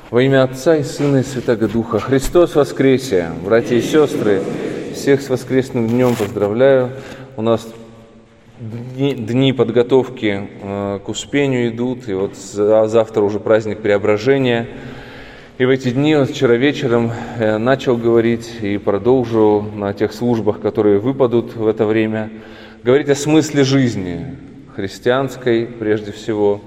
Во имя Отца и Сына и Святаго Духа. Христос воскресе! Братья и сестры, всех с воскресным днем поздравляю. У нас дни подготовки к Успению идут, и вот завтра уже праздник Преображения. И в эти дни, вот вчера вечером начал говорить и продолжу на тех службах, которые выпадут в это время, говорить о смысле жизни христианской прежде всего,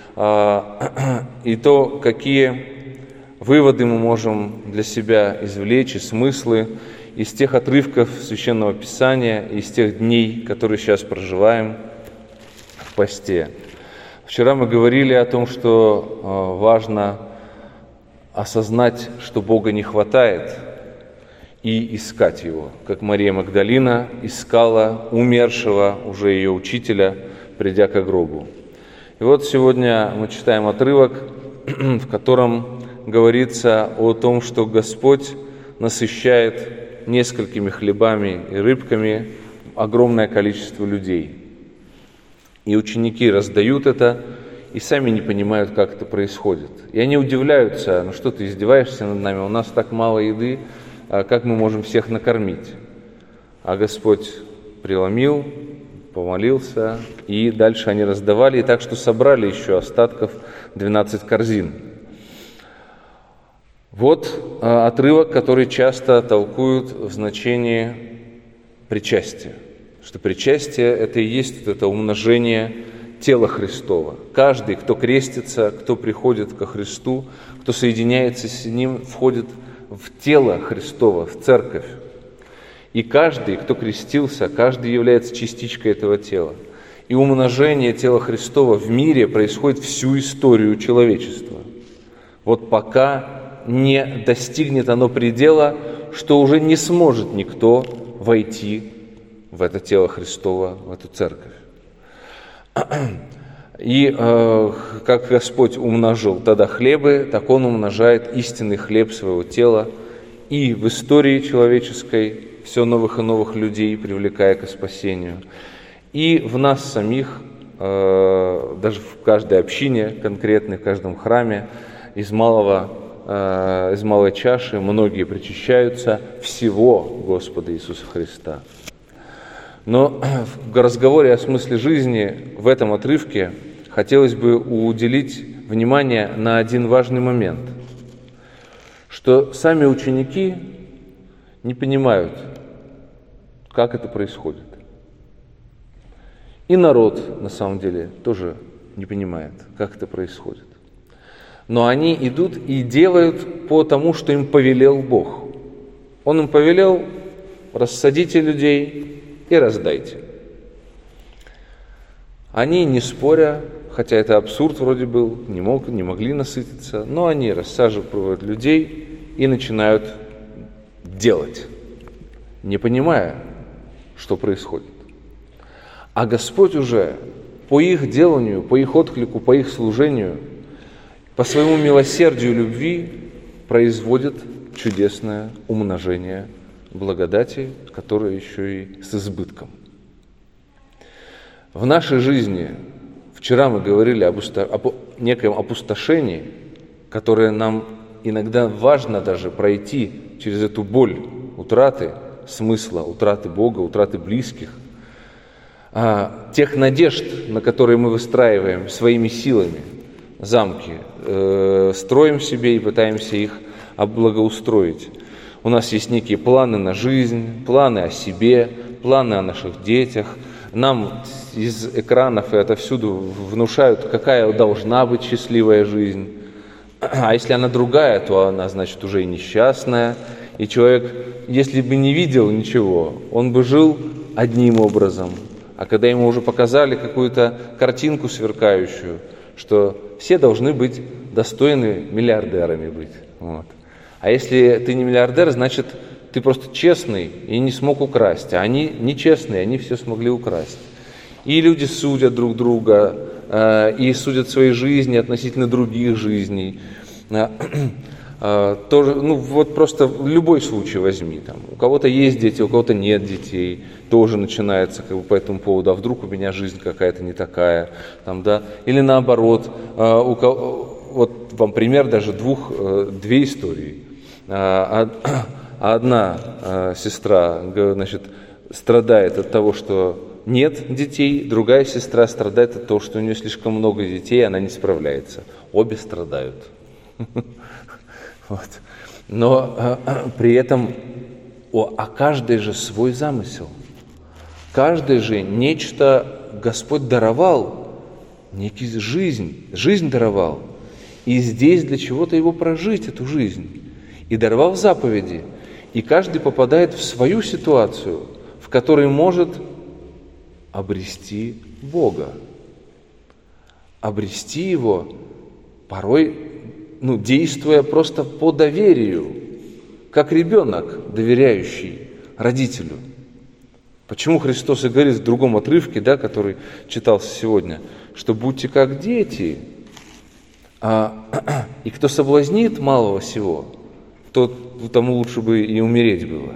и то, какие выводы мы можем для себя извлечь, и смыслы из тех отрывков Священного Писания, из тех дней, которые сейчас проживаем в посте. Вчера мы говорили о том, что важно осознать, что Бога не хватает, и искать Его, как Мария Магдалина искала умершего уже ее учителя, придя к гробу. И вот сегодня мы читаем отрывок, в котором говорится о том, что Господь насыщает несколькими хлебами и рыбками огромное количество людей. И ученики раздают это, и сами не понимают, как это происходит. И они удивляются: ну что ты издеваешься над нами, у нас так мало еды, как мы можем всех накормить? А Господь преломил, помолился, и дальше они раздавали, и так что собрали еще остатков 12 корзин. Вот отрывок, который часто толкуют в значении причастия, что причастие – это и есть вот это умножение тела Христова. Каждый, кто крестится, кто приходит ко Христу, кто соединяется с Ним, входит в тело Христово, в церковь. И каждый, кто крестился, каждый является частичкой этого тела. И умножение тела Христова в мире происходит всю историю человечества. Вот пока не достигнет оно предела, что уже не сможет никто войти в это тело Христово, в эту церковь. И как Господь умножил тогда хлебы, так Он умножает истинный хлеб своего тела и в истории человеческой все новых и новых людей, привлекая к спасению, и в нас самих, даже в каждой общине конкретной, в каждом храме, из малой чаши многие причащаются всего Господа Иисуса Христа. Но в разговоре о смысле жизни в этом отрывке хотелось бы уделить внимание на один важный момент, что сами ученики не понимают, как это происходит. И народ, на самом деле, тоже не понимает, как это происходит. Но они идут и делают по тому, что им повелел Бог. Он им повелел: рассадите людей и раздайте. Они, не споря, хотя это абсурд вроде был, не могли насытиться, но они рассаживают людей и начинают делать, не понимая, что происходит. А Господь уже по их деланию, по их отклику, по их служению, по своему милосердию и любви производит чудесное умножение благодати, которое еще и с избытком. В нашей жизни, вчера мы говорили об некоем опустошении, которое нам иногда важно даже пройти через эту боль утраты смысла, утраты Бога, утраты близких, тех надежд, на которые мы выстраиваем своими силами замки, строим себе и пытаемся их облагоустроить. У нас есть некие планы на жизнь, планы о себе, планы о наших детях. Нам из экранов и отовсюду внушают, какая должна быть счастливая жизнь. А если она другая, то она, значит, уже и несчастная. И человек, если бы не видел ничего, он бы жил одним образом. А когда ему уже показали какую-то картинку сверкающую, что все должны быть достойны миллиардерами быть. Вот. А если ты не миллиардер, значит, ты просто честный и не смог украсть. А они нечестные, они все смогли украсть. И люди судят друг друга, и судят свои жизни относительно других жизней. Тоже, вот просто любой случай возьми. Там, у кого-то есть дети, у кого-то нет детей. Тоже начинается по этому поводу: а вдруг у меня жизнь какая-то не такая. Там, да? Или наоборот, вот вам пример даже две истории. Одна сестра, значит, страдает от того, что нет детей, другая сестра страдает от того, что у нее слишком много детей, и она не справляется. Обе страдают. Вот. Но при этом каждый же свой замысел. Каждый же нечто Господь даровал, некий жизнь даровал. И здесь для чего-то его прожить, эту жизнь. И даровал заповеди. И каждый попадает в свою ситуацию, в которой может обрести Бога. Обрести Его порой, действуя просто по доверию, как ребенок, доверяющий родителю. Почему Христос и говорит в другом отрывке, который читался сегодня, что будьте как дети, и кто соблазнит малого сего, тому лучше бы и умереть было.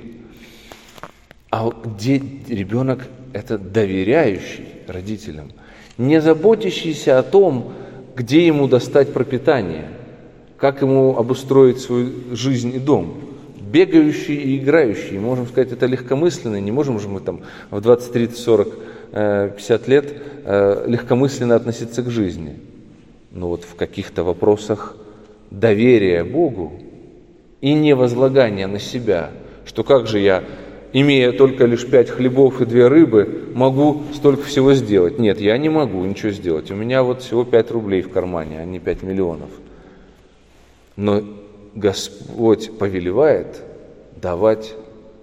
А где ребенок – это доверяющий родителям, не заботящийся о том, где ему достать пропитание, как ему обустроить свою жизнь и дом. Бегающий и играющий, можем сказать, это легкомысленный, не можем же мы там в 20, 30, 40, 50 лет легкомысленно относиться к жизни. Но вот в каких-то вопросах доверия Богу и не возлагания на себя, что как же я, имея только лишь 5 хлебов и 2 рыбы, могу столько всего сделать. Нет, я не могу ничего сделать. У меня вот всего 5 рублей в кармане, а не 5 миллионов. Но Господь повелевает давать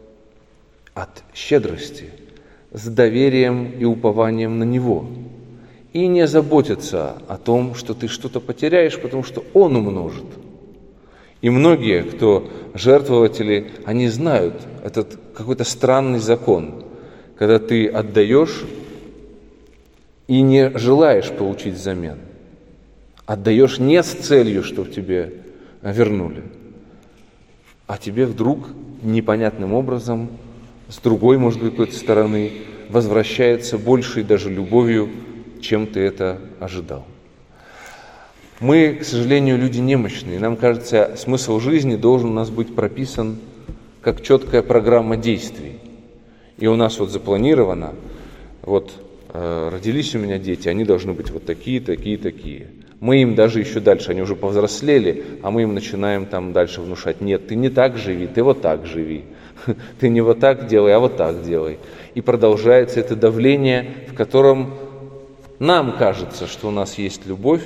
от щедрости, с доверием и упованием на Него. И не заботиться о том, что ты что-то потеряешь, потому что Он умножит. И многие, кто жертвователи, они знают этот какой-то странный закон, когда ты отдаешь и не желаешь получить взамен. Отдаешь не с целью, чтобы тебе вернули, а тебе вдруг непонятным образом, с другой, может быть, какой-то стороны, возвращается большей даже любовью, чем ты это ожидал. Мы, к сожалению, люди немощные. Нам кажется, смысл жизни должен у нас быть прописан как четкая программа действий. И у нас запланировано, родились у меня дети, они должны быть такие, такие, такие. Мы им даже еще дальше, они уже повзрослели, а мы им начинаем там дальше внушать: нет, ты не так живи, ты вот так живи. Ты не вот так делай, а вот так делай. И продолжается это давление, в котором нам кажется, что у нас есть любовь,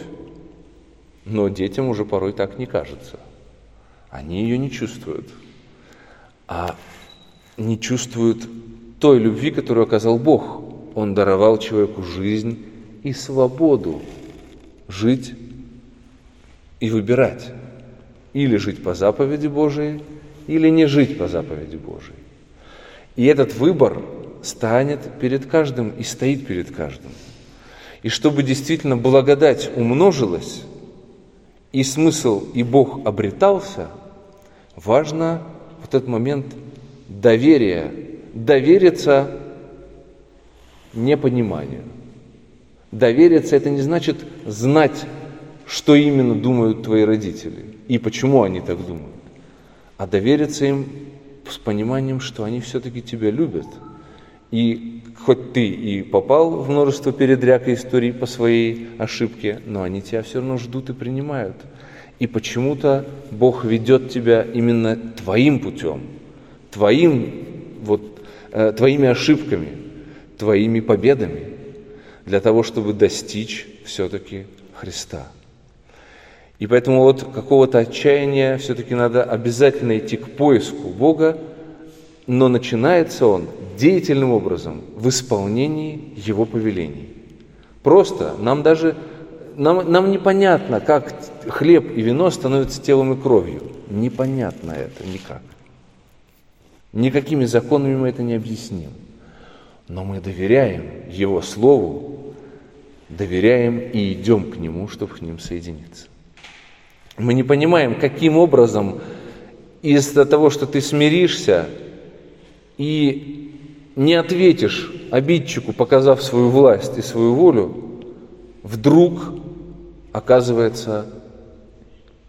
но детям уже порой так не кажется. Они ее не чувствуют. А не чувствуют той любви, которую оказал Бог. Он даровал человеку жизнь и свободу жить и выбирать. Или жить по заповеди Божией, или не жить по заповеди Божией. И этот выбор станет перед каждым и стоит перед каждым. И чтобы действительно благодать умножилась, и смысл, и Бог обретался, важно этот момент доверия, довериться непониманию. Довериться – это не значит знать, что именно думают твои родители и почему они так думают, а довериться им с пониманием, что они все-таки тебя любят. И хоть ты и попал в множество передряг и историй по своей ошибке, но они тебя все равно ждут и принимают. И почему-то Бог ведет тебя именно твоим путем, твоими ошибками, твоими победами, для того, чтобы достичь все-таки Христа. И поэтому какого-то отчаяния все-таки надо обязательно идти к поиску Бога, но начинается он деятельным образом в исполнении Его повелений. Просто нам непонятно, как хлеб и вино становятся телом и кровью. Непонятно это никак. Никакими законами мы это не объясним. Но мы доверяем Его Слову, доверяем и идем к Нему, чтобы к Ним соединиться. Мы не понимаем, каким образом из-за того, что ты смиришься и не ответишь обидчику, показав свою власть и свою волю, вдруг, оказывается,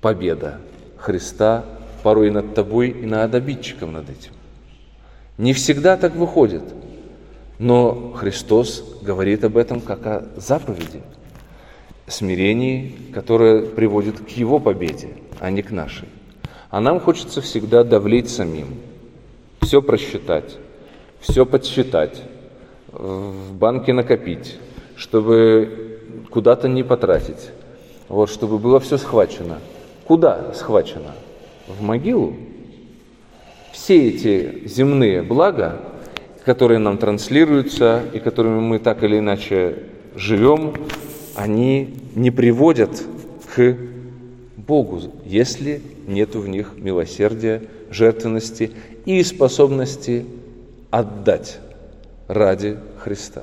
победа Христа порой и над тобой, и над обидчиком над этим. Не всегда так выходит, но Христос говорит об этом как о заповеди, смирении, которое приводит к Его победе, а не к нашей. А нам хочется всегда давлеть самим, все просчитать, все подсчитать, в банке накопить, чтобы куда-то не потратить, вот, чтобы было все схвачено. Куда схвачено? В могилу? Все эти земные блага, которые нам транслируются и которыми мы так или иначе живем, они не приводят к Богу, если нет в них милосердия, жертвенности и способности отдать ради Христа.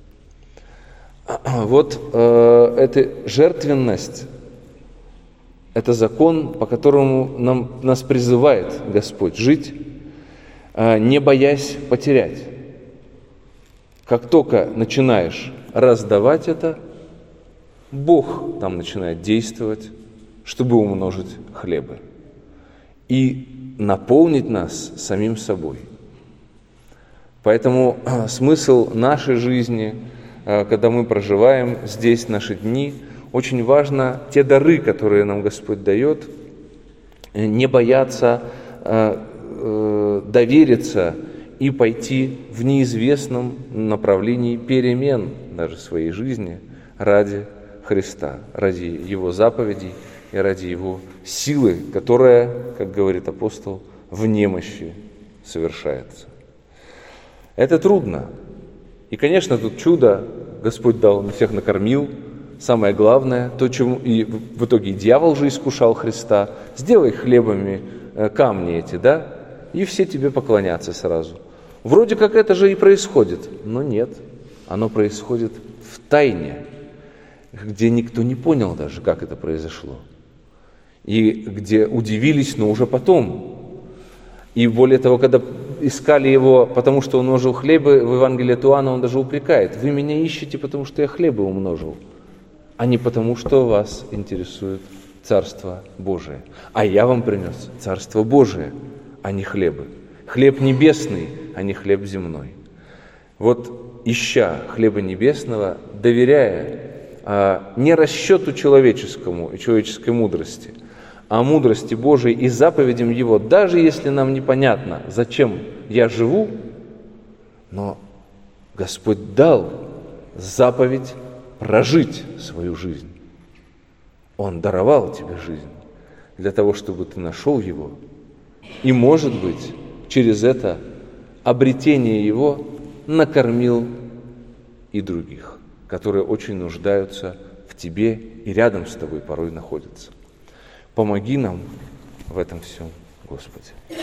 Вот эта жертвенность, это закон, по которому нас призывает Господь жить, не боясь потерять. Как только начинаешь раздавать это, Бог там начинает действовать, чтобы умножить хлебы и наполнить нас самим собой. Поэтому смысл нашей жизни, когда мы проживаем здесь наши дни, очень важно те дары, которые нам Господь дает, не бояться довериться и пойти в неизвестном направлении перемен даже в своей жизни ради Христа, ради Его заповедей и ради Его силы, которая, как говорит апостол, в немощи совершается. Это трудно. И, конечно, тут чудо Господь дал, Он всех накормил. Самое главное, то, чему и в итоге дьявол же искушал Христа, сделай хлебами камни эти, да, и все тебе поклонятся сразу. Вроде как это же и происходит, но нет, оно происходит в тайне, где никто не понял даже, как это произошло. И где удивились, но уже потом. И более того, когда искали его, потому что он умножил хлебы, в Евангелии от Иоанна он даже упрекает: вы меня ищете, потому что я хлебы умножил, а не потому, что вас интересует Царство Божие. А я вам принес Царство Божие, а не хлебы. Хлеб небесный, а не хлеб земной. Вот ища хлеба небесного, доверяя не расчету человеческому и человеческой мудрости, а мудрости Божией и заповедям Его, даже если нам непонятно, зачем я живу, но Господь дал заповедь прожить свою жизнь. Он даровал тебе жизнь для того, чтобы ты нашел Его. И, может быть, через это обретение Его накормил и других, которые очень нуждаются в тебе и рядом с тобой порой находятся. Помоги нам в этом всем, Господи.